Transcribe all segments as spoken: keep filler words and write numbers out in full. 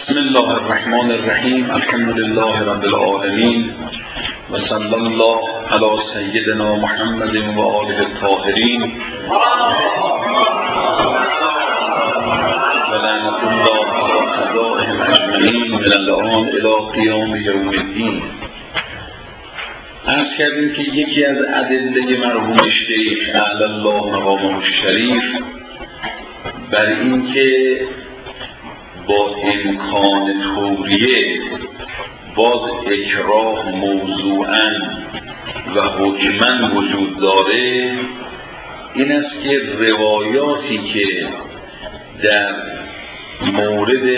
بسم الله الرحمن الرحیم. الحمد لله رب العالمین و صلی الله علی سیدنا محمد و آله الطاهرین و لعنت الله علی اعدائهم اجمعین من الآن الی قیام یوم الدین. عرض کردیم که یکی از ادله مرحوم شیخ اعلی الله مقامه الشریف بر این که با امکان توریه باز اکراه موضوعاً و حکماً وجود داره این است که روایاتی که در مورد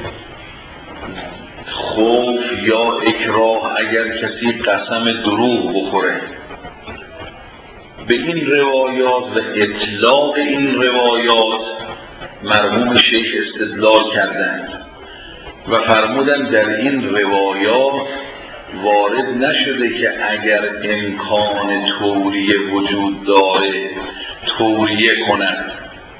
خوف یا اکراه اگر کسی قسم دروغ بخوره به این روایات و اطلاق این روایات مرحوم شیخ استدلال کردند و فرمودند در این روایات وارد نشده که اگر امکان توریه وجود داره توریه کنند.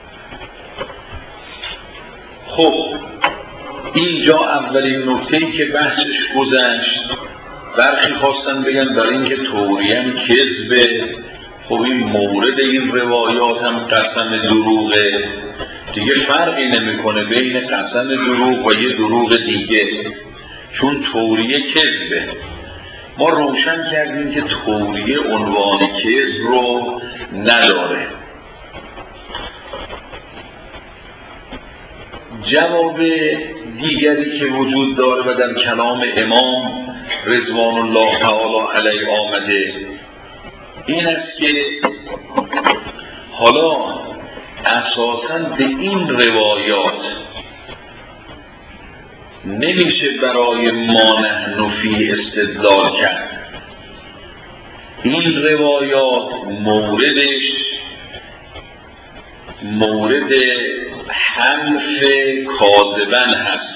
خب اینجا اولین نکته‌ای که بحثش گذشت، برخی خواستن بگن برای اینکه توریه هم کذبه، خب این مورد این روایات هم قسم دروغه، دیگه فرقی نمیکنه بین قسم دروغ و یه دروغ دیگه، چون توریه کذبه. ما روشن کردیم که توریه عنوان کذب رو نداره. جواب دیگری که وجود داره و در کلام امام رضوان الله تعالی علیه آمده این است که حالا اساساً به این روایات نمیشه برای ما نحن فی استدلال کرد. این روایات موردش مورد حلف کاذبن هست،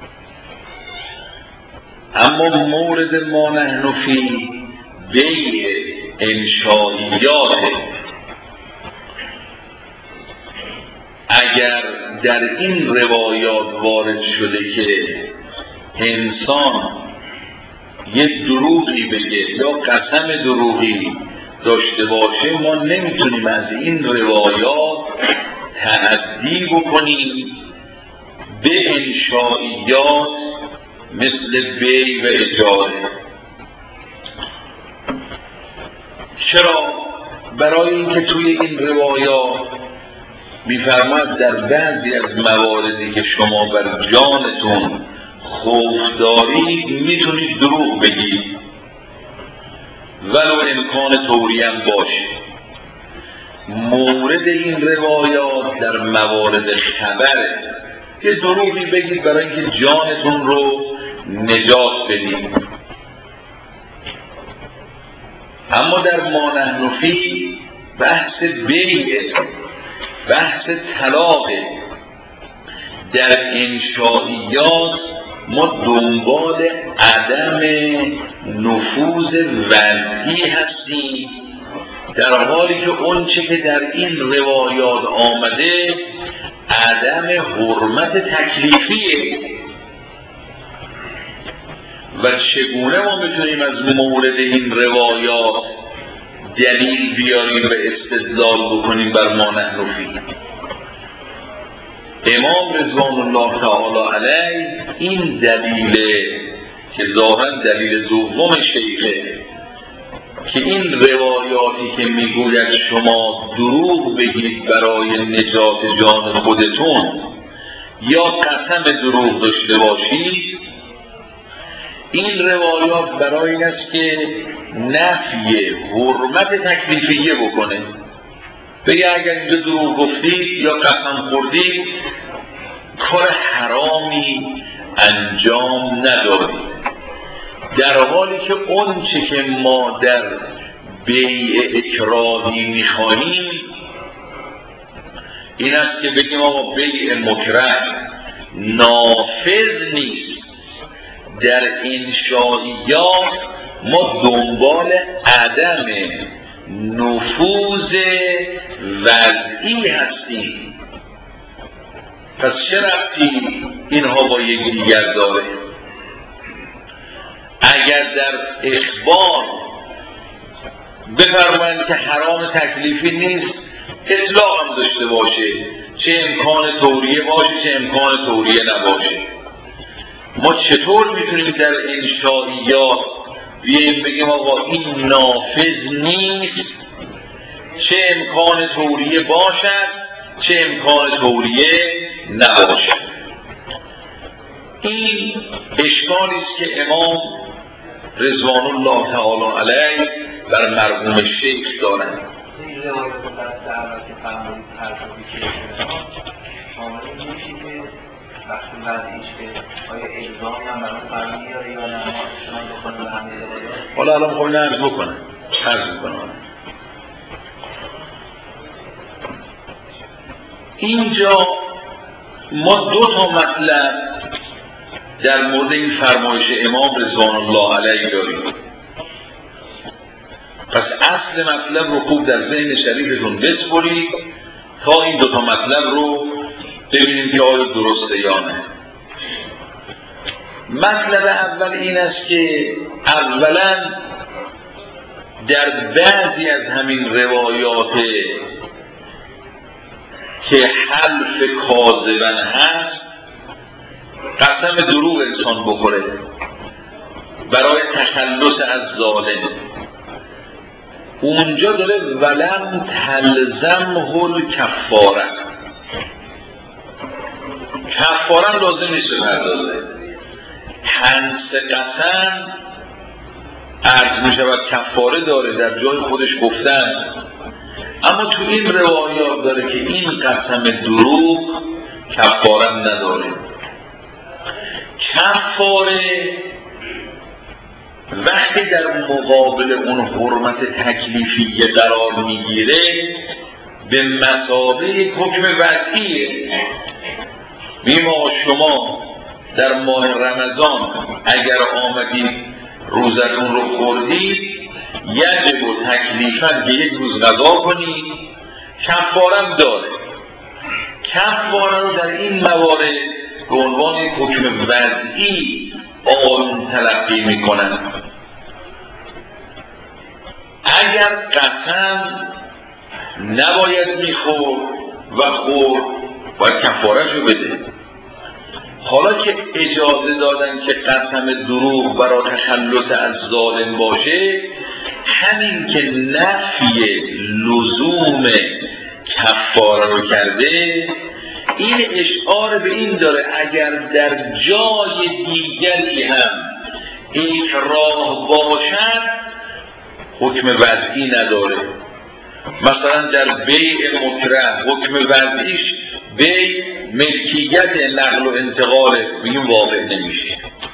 اما مورد ما نحن فی بیع انشائیاته. اگر در این روایات وارد شده که انسان یه دروغی بگه یا قسم دروغی داشته باشه، ما نمیتونیم از این روایات تعدی بکنیم به انشائیات مثل بی و اجاره. چرا؟ برای اینکه توی این روایات می‌فرماید در بعضی از مواردی که شما بر جانتون خوف دارید میتونید دروغ بگید ولو امکان توریه هم باشه. مورد این روایات در موارد خبره که دروغی بگید برای اینکه جانتون رو نجات بدید. اما در ما نحن فی بحث بیعه، بحث طلاق. در انشائیات ما دنبال عدم نفوذ وضعی هستیم، در حالی که اون چه که در این روایات آمده عدم حرمت تکلیفیه. و چگونه ما میتونیم از مورد این روایات دلیل بیاریم و استدلال بکنیم بر ما نحن فی؟ امام رضوان الله تعالی علیه این دلیله که ظاهرا دلیل دوم شیخه که این روایاتی که میگوید شما دروغ بگید برای نجات جان خودتون یا قسم دروغ داشته باشید، این روایات برای این است که نفی حرمت تکلیفیه بکنه، بگه اگر اینجا دروغ گفتید یا قسم خوردید کار حرامی انجام ندادید، در حالی که اون چه که ما در بیع اکراهی میخواهیم این است که بگیم آقا بیع مکره نافذ نیست. در انشائیات ما دنبال عدم نفوذ وضعی هستیم. پس چه ربطی اینها با یکدیگر داره؟ اگر در اخبار بفرمایند که حرام تکلیفی نیست، اطلاق هم داشته باشه، چه امکان توریه باشه چه امکان توریه نباشه. ما چطور میتونیم در انشائیات بیاییم بگیم آقا این نافذ نیست، چه امکان توریه باشد چه امکان توریه نباشد؟ این اشکالی است که امام رضوان الله تعالی علیه بر مرحوم شیخ دارند. این روایت در که فرمودید ترجمه که کاملا میشه که وقتی وضعیش که آیا الزامی هم برای فرمی میاره یا نه شما بکنه به همه روایات؟ حالا الان میخوام اینو عرض بکنم عرض میکنم اینجا ما دو تا مطلب در مورد این فرمایش امام رضوان الله علیه داریم. پس اصل مطلب رو خوب در ذهن شریفتون بسپرید تا این دو تا مطلب رو ببینیم که آیا درسته یا نه. مطلب اول این است که اولا در بعضی از همین روایات که حلف کاذبن هست قسم دروغ انسان بخوره برای تخلص از ظالم، اونجا داره ولم تلزمه الکفاره، کفاره لازم نیست بپردازه. حنس قسم عرض می شود کفاره داره، در جای خودش گفتن، اما تو این روایات داره که این قسم دروغ کفاره نداره. کفاره وقتی در مقابل اون حرمت تکلیفی قرار میگیره به مثابه حکم وضعیه. بیما شما در ماه رمضان اگر آمدید روزتون رو خوردید یجب و تکلیفاً که یک روز غذا کنید، کفارم داره. کفاره رو در این موارد به عنوان حکم وضعی آن تلقی میکنن. اگر قسم نباید میخورد و خورد باید کفاره‌شو رو بده. حالا که اجازه دادن که قسم دروغ برای تخلص از ظالم باشه، همین که نفی لزوم کفاره رو کرده، این اشعار به این داره اگر در جای دیگری هم اکراه باشد حکم وضعی نداره. مثلا در بیع مکره حکم وضعیش بیع ملکیت نقل و انتقال بگیم واقع نمیشه.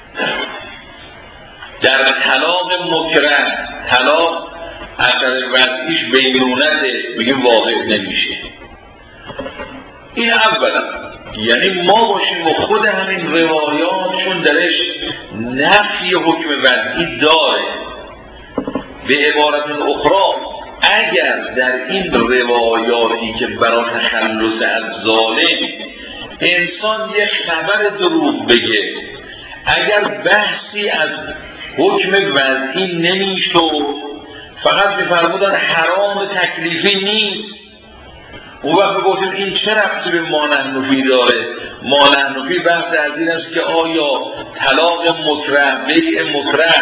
در طلاق مکره طلاق اثر وضعیش بینونت بگیم واقع نمیشه. این اولا، یعنی ما باشیم و خود همین روایات چون درش نفی حکم وضعی داره. به عبارت اخرى اگر در این روایاتی که برای تخلص از ظالم انسان یک خبر دروغ بگه، اگر بحثی از حکم وضعی نمیشد، فقط میفرمودن حرام تکلیفی نیست، اون وقت بگفتیم این چه ربطی به مانحنفی داره؟ مانحنفی بحث از این است که آیا طلاق مکره بیع مکره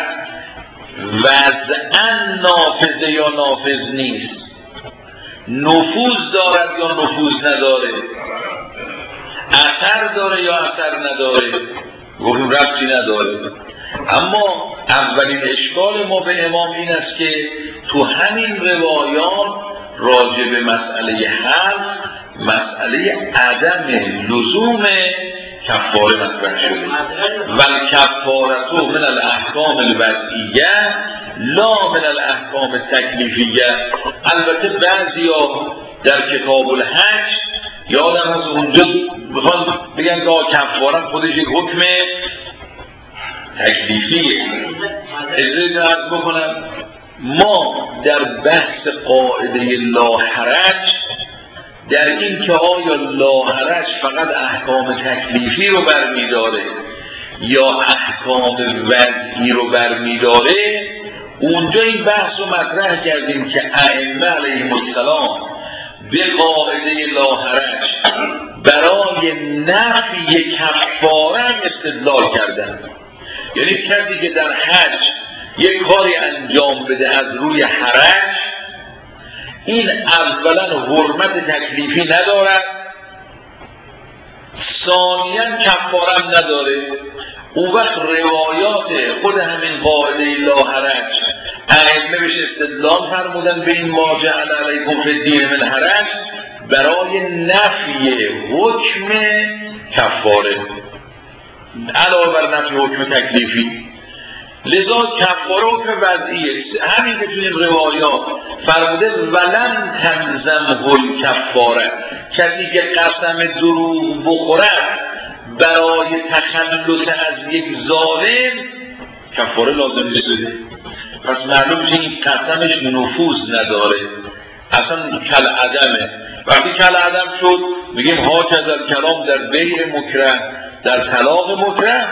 وضعاً نافذه یا نافذ نیست، نفوذ دارد یا نفوذ نداره، اثر داره یا اثر نداره. گفتیم ربطی نداره. اما اولین اشکال ما به امام این است که تو همین روایات راجع به مسئله حل مسئله عدم لزوم کفاره مطرح شده. ول کفارتو من الاحکام الوضعیه لا من الاحکام التکلیفیه. البته بعضیا در کتاب الحج یادم از اونجا بخوان بگن که کفاره خودش یک حکم تکلیفیه. اجازه عرض بکنم ما در بحث قاعده لا حرج در این که آیا لاحرج فقط احکام تکلیفی رو برمیداره یا احکام وضعی رو برمیداره، اونجا این بحث رو مطرح کردیم که ائمه علیهم السلام به قاعده لاحرج برای نفی کفاره استدلال کردن. یعنی کسی که در حج یک کاری انجام بده از روی حرج، این اولا حرمت تکلیفی ندارد، ثانیا کفاره نداره. اون وقت روایات خود همین قاعده لاحرج ائمه بهش استدلال فرمودن به این ما جعل علیکم فی الدین من حرج برای نفی حکم کفاره علاوه بر نفی حکم تکلیفی. لذا کفاره حکم وضعیه. همین که توی این روایات فرموده ولن تلزمه الکفاره، کسی که قسم دروغ بخورد برای تخلص از یک ظالم کفاره لازم نیست بده. پس معلوم که این قسمش نفوذ نداره، اصلا کل عدمه. وقتی کل عدم شد میگیم ها کذا کلام در بیع مکره، در طلاق مکره.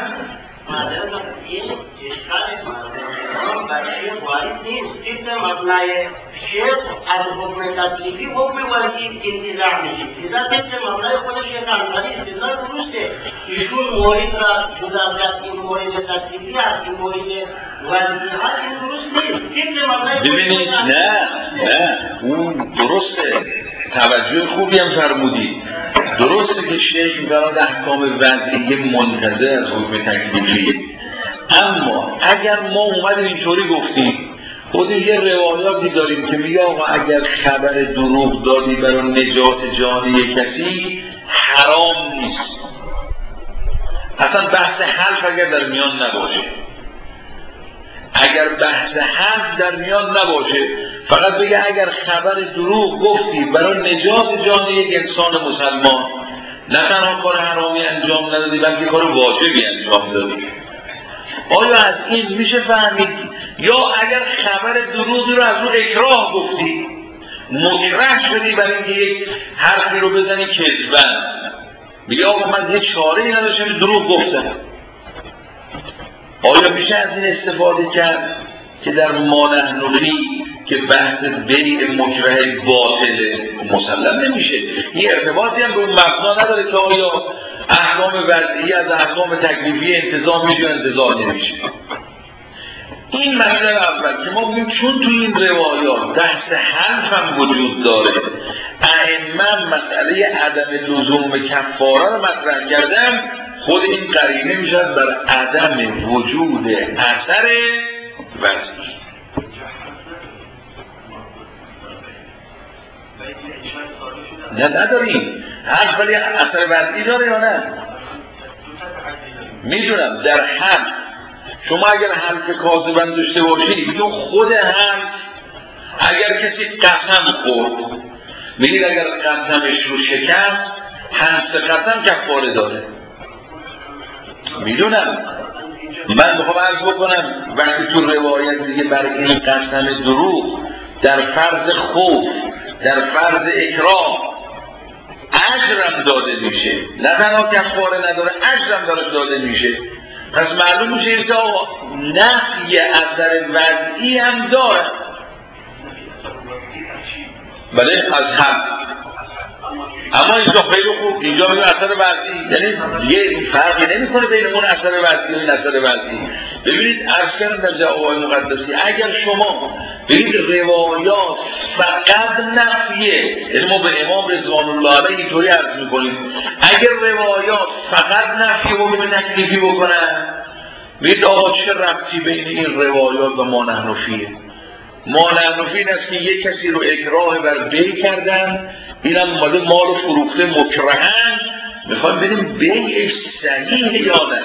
برای وارد نیست. طبق مبنای شیخ از حکم تکلیفی حکم وضعی انتزاع میشه. لذا طبق مبنای خود شیخ انصاری استدلال درسته. ایشون مورد را جدا کرد، این مورد تکلیفی هست، این مورد وضعی هست، این درست نیست. طبق مبنای ببینید نه نه اون درسته، توجه خوبی هم فرمودی. درسته که شیخ برای احکام وضعی منتظر از حکم تکلیفی، اما اگر ما اومدیم اینطوری گفتیم خودیم یه روایاتی داریم که میگه آقا اگر خبر دروغ دادی برای نجات جان یک کسی حرام نیست، اصلا بحث حلف اگر در میان نباشه، اگر بحث حلف در میان نباشه، فقط بگه اگر خبر دروغ گفتی برای نجات جان یک انسان مسلمان، نه تنها کار حرامی انجام ندادی بلکه کار واجبی انجام دادی. آیا از این میشه فهمید؟ یا اگر خبر دروغی رو از رو اکراه گفتی، مکره شدی برای اینکه یک حرفی رو بزنی کذبن، میگه آقا من یه چاره‌ای نداشتم دروغ گفتم، آیا میشه از این استفاده کرد که در ما نحن فی که بحث بیع مکره باطله؟ مسلم نمیشه. این ارتباطی هم به اون مبنا نداره که آیا احکام وضعی از احکام تکلیفی انتظام میشه یا انتظام نمیشه. این مسئله اول که ما بگیم چون توی این روایات بحث حلف هم وجود داره، ائمه مسئله عدم لزوم کفاره رو مطرح کردن، خود این قرینه میشد بر عدم وجود اثر وضعی. نه نداریم حرف، ولی اثر وضعی داره یا نه؟ میدونم در حلف شما اگر حلف کاذبا داشته باشید، یا خود حلف اگر کسی قسم خورد، میگید اگر قسمش رو شکست حنس قسم کفاره داره. میدونم من میخوام عرض بکنم وقتی تو روایت دیگه برای این قسم دروغ در فرض خوف، در فرض اکراه اجرم داده میشه، نه تنها کفاره نداره اجرم داره داده میشه. پس معلوم میشه که نفی اثر وضعی هم داره. بله از هم، اما اینجا خیلی خوب اینجا میگه اثر وضعی، یعنی یه فرقی نمیکنه بین اون اثر وضعی و این اثر وضعی. ببینید عرض کردم در جواب مقدسی اگر شما بگید روایات فقط نفیه، یعنی ما به امام رضوان الله علیه اینطوری عرض میکنیم اگر روایات فقط نفی و به تکلیفی بکنن، بگید آقا چه ربطی بین این روایات و ما نحن فیه؟ ما نحن فیه این است که یک کسی رو اکراه بر بیع کردن، اینم مال مال فروخته مکرهن، میخوایم ببینیم بیعش صحیح یا نه.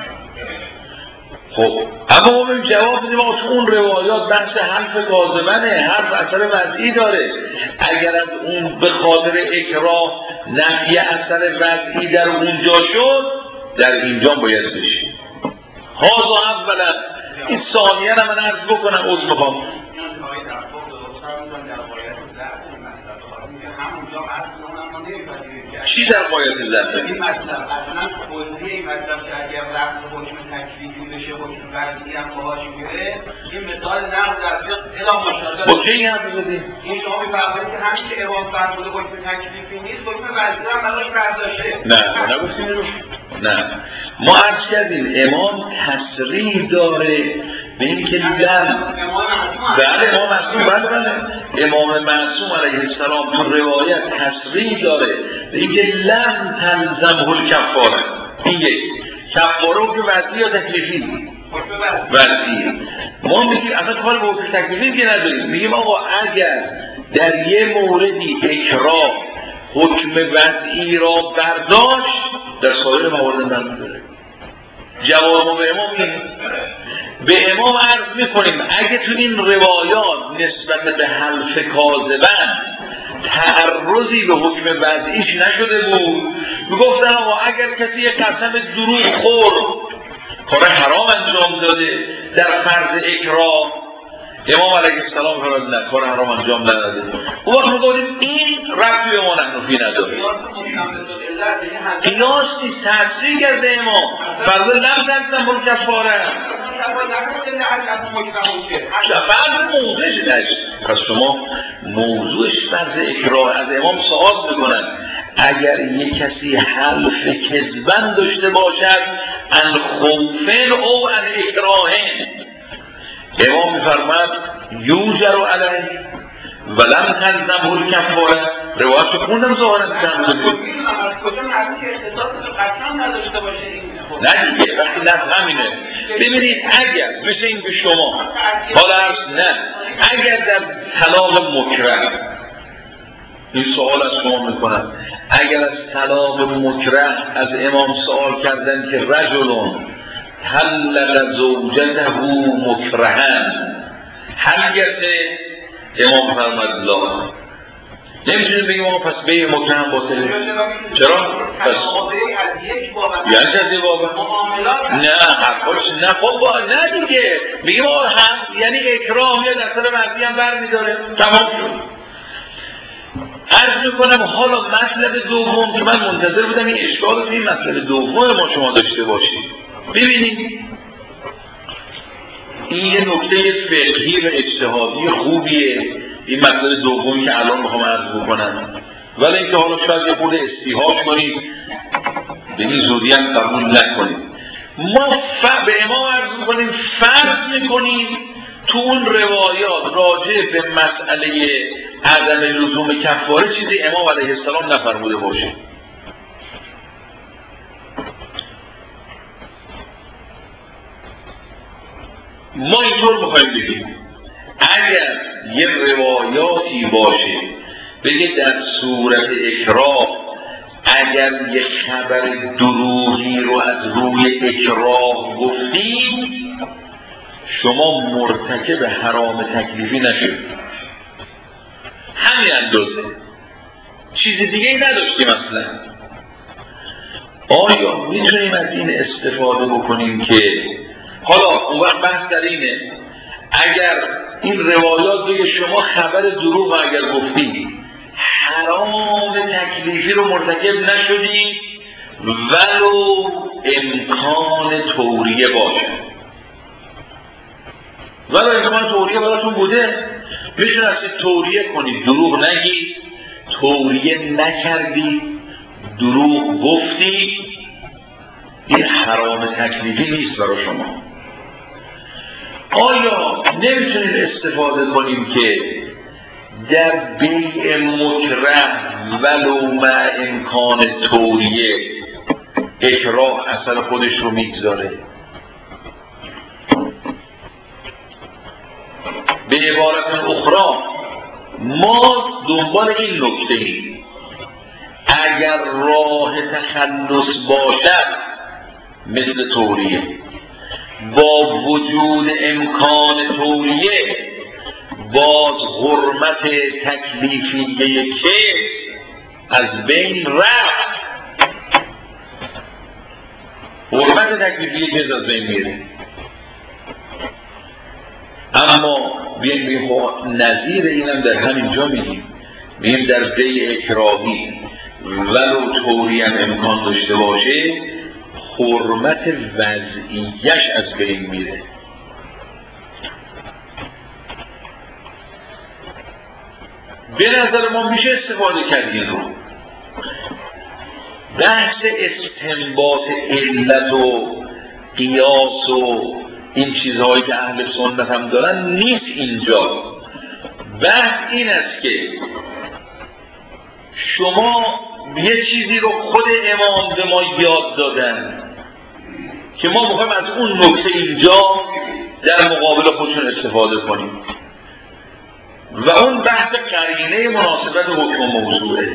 خب اما ما بیم جواب بدیم آقا تو اون روایات بحث حلف کاذبنه، حرف اثر وضعی داره، اگر از اون به خاطر اکراه نفی اثر وضعی در اونجا شد، در اینجا باید بشه. هازا اولا. این ثانیه هم من عرض بکنم عذر میخوام. همونجا اصلا ما نمی‌پذیریم که چی در قایت ضعف؟ این مطلب اصلا کلیه این مطلب که اگر رفت حکم تکلیفی بشه حکم وضعی هم باهاش میره این مثال نقل در فقه الا ماشاءالله. با چه این حرف زدی؟ این شما می‌فرمایید که همین که امام فرموده حکم تکلیفی نیست حکم وضعی هم براش برداشته. نه ما نگفتیم اینو. نه ما عرض کردیم امام تصریح داره به اینکه لم بله امام معصوم بله بله امام معصوم علیه السلام تو روایت تصریح داره به اینکه لم تلزمه الکفاره. این یک کفاره حکم وضعی یا تکلیفی؟ وضعی. ما میگیم اصلا کار به حکم تکلیفی که نداریم، میگیم آقا اگر در یه موردی اکراه حکم وضعی را برداشت در سایر موارد نداره. جواب ما به امام این به امام عرض میکنیم اگه تو این روایات نسبت به حلف کاذبن تعرضی به حکم وضعیش نشده بود میگفتن آقا اگر کسی یک قسم دروغ خورد کار حرام انجام داده در فرض اکراه امام علیه السلام فرمود نه کار حرام انجام نداده. اون وقت میگفتیم این ربطی به ما نحنفی نداره. قیاس نیست تصریح کرده امام فرض لم تلزم الکفاره فرض موضوعش داشت. پس شما موضوعش فرض اکراه از امام سوال میکنن اگر یک کسی حلف کذبن داشته باشد ان خوفن او ان اکراهن امام میفرماد یوجر علیه ولم تلزمه الکفاره. روایت خوندم ظاهرا تنظیم بود نه دیگه وقتی لفظ همینه. ببینید اگر مثل این که شما حالا عرض نه اگر در طلاق مکره این سوال از شما میکنم اگر از طلاق مکره از امام سوال کردن که رجلون طلق زوجته مکرهن هل گرده امام فرمود لا نمیتونیم بگیم آقا پس به مکرهم باطله. چرا؟ پس یعنی از این بابا نه حرفاش نه خب نه دیگه میگیم آقا هم یعنی اکراه یا در سر وضعی هم بر میداره تمام شد. عرض میکنم حالا مطلب دوم که من منتظر بودم این اشکال رو این مطلب دوم ما شما داشته باشید. ببینید این یه نکته فقهی و اجتهادی خوبیه این مطلب دومی که الان میخوام عرض بکنم ولی اینکه حالا شاید یه خورده استیحاش کنید به این زودی هم قبول نکنید. ما ف... به امام عرض میکنیم فرض میکنیم تو اون روایات راجع به مسئله عدم لزوم کفاره چیزی امام علیه السلام نفرموده باشه. ما اینطور میخوایم بگیم اگر یه روایاتی باشه بگه در صورت اکراه اگر یه خبر دروغی رو از روی اکراه گفتی شما مرتکب حرام تکلیفی نشد. همین اندازه چیز دیگه ای نداشتیم اصلا. آیا میتونیم از این استفاده بکنیم که حالا اون وقت بحث در اینه اگر این روایات بگه شما خبر دروغ اگر گفتی حرام تکلیفی رو مرتکب نشدی ولو امکان توریه باشه ولو امکان توریه براتون بوده میتونستید توریه کنید دروغ نگی توریه نکردی دروغ گفتی این حرام تکلیفی نیست برای شما. آیا نمیتونید استفاده کنیم که در بیع مکره ولو مع امکان توریه اکراه اثر خودش رو میگذاره؟ به عبارت اخرى ما دنبال این نکته ایم اگر راه تخلص باشد مثل توریه با وجود امکان توریه باز حرمت تکلیفیه که از بین رفت حرمت تکلیفیه که از بین میره. اما بیایم بگیم نظیر اینم در همین جا میگیم میگیم در بیع اکراهی ولو طوری هم امکان داشته باشه حرمت وضعیش از بین میره. به نظر ما میشه استفاده کردین رو بحث استنباط علت و قیاس و این چیزهایی که اهل سنت هم دارن نیست اینجا. بحث این است که شما یه چیزی رو خود امام به ما یاد دادن که ما میخوایم از اون نکته اینجا در مقابل خودشون استفاده کنیم و اون بحث قرینه مناسبت حکم موضوعه.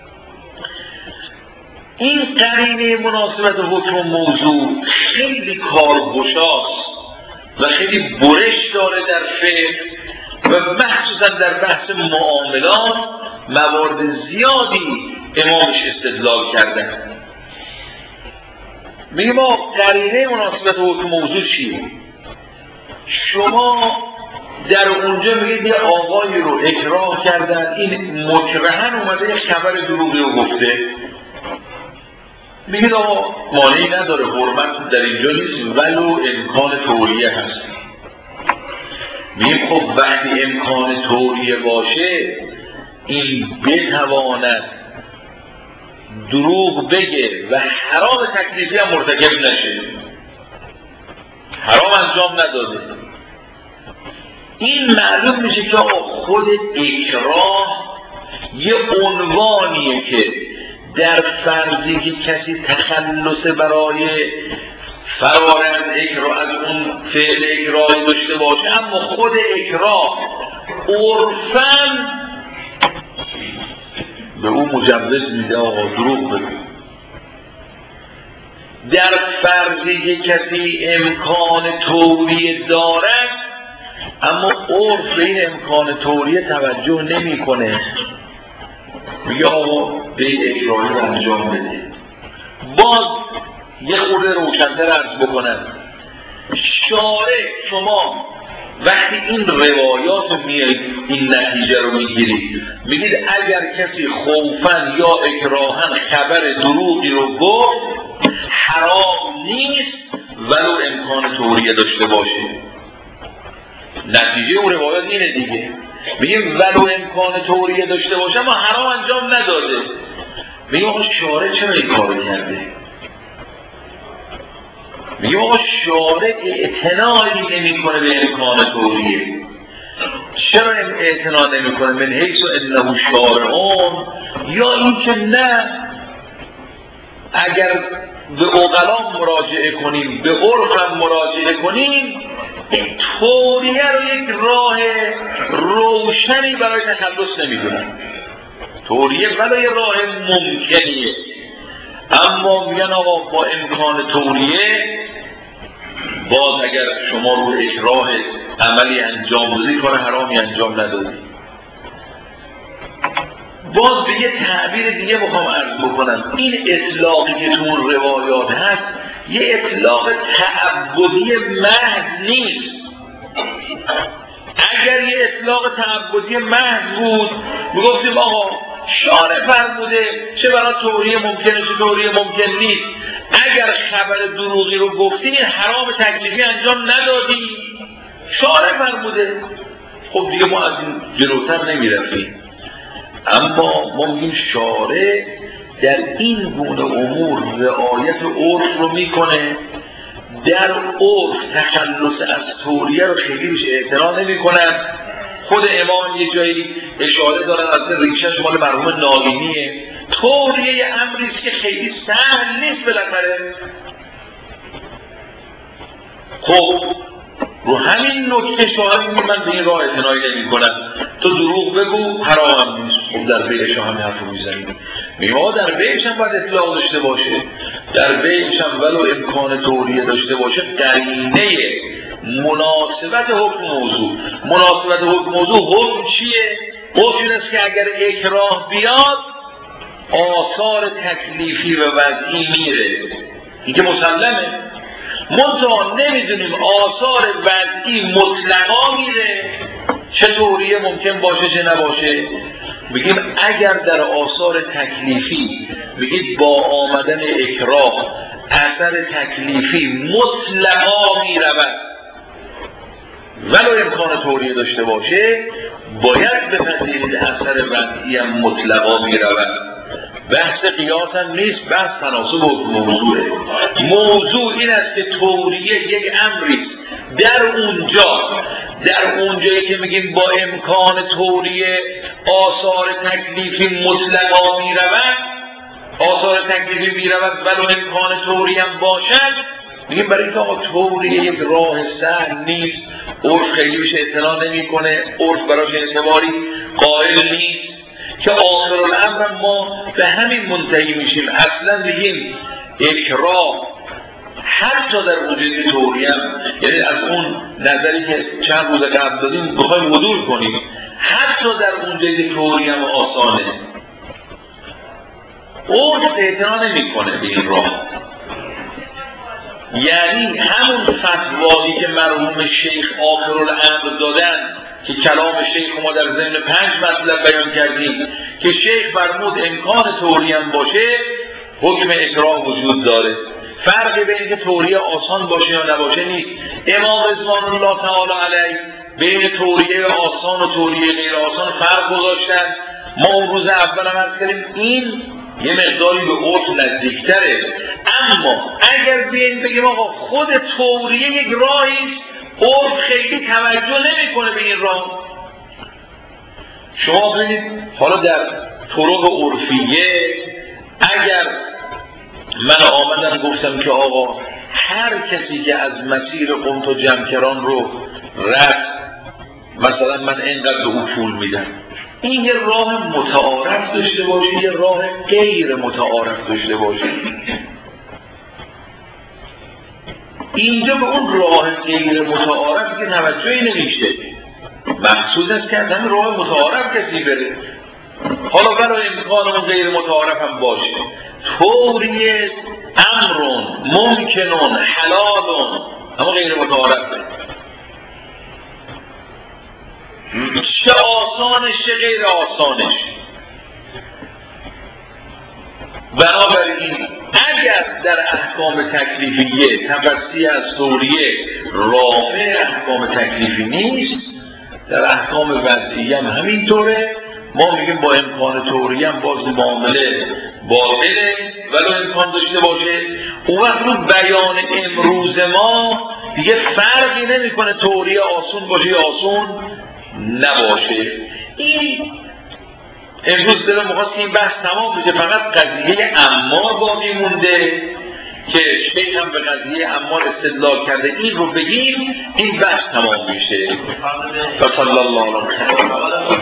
این قرینه مناسبت حکم موضوع خیلی کارگشاست و خیلی برش داره در فقه و مخصوصا در بحث معاملات موارد زیادی امامش استدلال کردن. میگه ما قرینه مناسبت حکم موضوع چیه؟ شما در اونجا میگید یه آقایی رو اکراه کردن، این مکرهن اومده خبر دروغی رو گفته، میگید آقا مانعی نداره، حرمت در اینجا نیست ولو امکان توریه هست. میگه خب وقتی امکان توریه باشه این بتواند دروغ بگه و حرام تکلیفی هم مرتکب نشه، حرام انجام نداده، این معلوم میشه که خود اکراه یه عنوانیه که در فرضی که کسی تخلص برای فرار از اکراه از اون فعل اکراهی داشته باشه، اما خود اکراه عرفاً به اون مجوز میده آقا دروغ بگو. در فرضی که کسی امکان توریه دارد اما عرف به این امکان توریه توجه نمیکنه، میگه آقا به اکراهی رو انجام بده. باز یه خورده روشن‌تر عرض بکنم، شارع شما وقتی این روایات رو میایید این نتیجه رو میگیرید، میگید اگر کسی خوفاً یا اکراهاً خبر دروغی رو گفت حرام نیست ولو امکان توریه داشته باشه. نتیجه اون روایات اینه دیگه، میگیم ولو امکان توریه داشته باشه اما حرام انجام نداده. میگیم آقا شارع چرا این کارو کرده؟ میگیم آقا شارع اعتنایی نمی کنه به امکان توریه. چرا اعتنا نمی کنه؟ من حیث انه شارعون، یا اینکه نه اگر به عقلا مراجعه کنیم به عرف هم مراجعه کنیم توریه رو یک راه روشنی برای تخلص نمیدونن، توریه برای راه ممکنیه، اما میگن آقا با امکان توریه باز اگر شما رو اکراه عملی انجام دادی کار حرامی انجام ندادی. باز به یه تعبیر دیگه میخوام عرض بکنم، این اطلاقی که تو اون روایات هست یه اطلاق تعبدی محض نیست. اگر یه اطلاق تعبدی محض بود میگفتیم آقا شارع فرموده چه برای توریه ممکنه چه توریه ممکن نیست، اگر خبر دروغی رو گفتی حرام تکلیفی انجام ندادی، شارع فرموده، خب دیگه ما از این جلوتر نمیرفتیم. اما ما میگیم شارع در این گونه امور رعایت عرف رو میکنه، در عرف تخلص از توریه رو خیلی بهش اعتنا نمیکنن. خود امام یه جایی اشاره دارن از ریشش مال مرحوم ناقینیه، توریه امریست که خیلی سهل نیست بالاخره. خب رو همین نکته شاهد میگه من به این راه اعتنایی نمی کنم، تو دروغ بگو حرام نیست. خب در بیعش هم همین حرف رو میزنیم، میگه در بیعش هم باید اطلاق داشته باشه، در بیعش هم ولو امکان توریه داشته باشه قرینه مناسبت حکم موضوع. مناسبت حکم موضوع حکم چیه؟ حکم این است که اگر اکراه بیاد آثار تکلیفی و وضعی میره، این که مسلمه. منتها نمیدونیم آثار وضعی مطلقا میره چه توریه ممکن باشه چه نباشه. میگیم اگر در آثار تکلیفی میگید با آمدن اکراه اثر تکلیفی مطلقا میرود ولو امکان توریه داشته باشه، باید بپذیرید اثر وضعی هم مطلقا میرود. بحث قیاس هم نیست، بحث تناسب موضوعه. موضوع این است که توریه یک امریست در اونجا در اونجایی که میگیم با امکان توریه آثار تکلیفی مطلقا میرود، آثار تکلیفی میرود ولو امکان توریه هم باشد، میگیم برای اینکه آقا توریه یک راه سهل نیست، عرف خیلی بهش اعتنا نمیکنه، عرف براش اعتباری قائل نیست، که آخر الامر ما به همین منتهی میشیم. اصلا بگیم اکراه حتی در وجود توریه، یعنی از اون نظری که چند روز قبل دادیم بخوایم عدول کنیم، حتی در اونجایی که توریه آسانه عرف اعتنا نمیکنه به این راه. یعنی همون فتوایی که مرحوم شیخ آخر الامر دادن که کلام شیخ ما در ضمن پنج مطلب بیان کردیم که شیخ فرمود امکان توریه هم باشه حکم اکراه وجود داره. فرقی بین که توریه آسان باشه یا نباشه نیست. امام رضوان الله تعالی علیه بین توریه آسان و توریه غیر آسان فرق گذاشتن. ما اون روز اول هم عرض کردیم این یه مقداری به عرف نزدیکتره، اما اگر بیایم بگیم آقا خود توریه یک راهی است، عرف خیلی توجه نمیکنه به این راه. شما ببینید حالا در طرق عرفیه اگر من آمدم گفتم که آقا هر کسی که از مسیر قمت و جمکران رو رفت مثلا من اینقدر به او پول میدم، این یه راه متعارف داشته باشه یه راه غیر متعارف داشته باشه. اینجا به اون راه غیر متعارف که توجهی نمیشه، مقصود است که از همین راه متعارف کسی بره، حالا برای امکان اون غیر متعارف هم باشه. توریه امرون ممکنون حلالون اما غیر متعارفه، چه آسانش چه غیر آسانش. بنابراین اگر در احکام تکلیفیه تقصی از توریه رافع احکام تکلیفی نیست، در احکام وضعیه هم همینطوره. ما میگیم با امکان توریه هم باز معامله باطله ولو امکان داشته باشه. اون وقت رو بیان امروز ما دیگه فرقی نمیکنه توریه آسون باشه یا آسون نباشه. این امروز دلم می‌خواست این بحث تمام بشه، فقط قضیه عمار باقی مونده که شیخ هم به قضیه عمار استدلال کرده، این رو بگیم این بحث تمام میشه. و صلی الله علیه و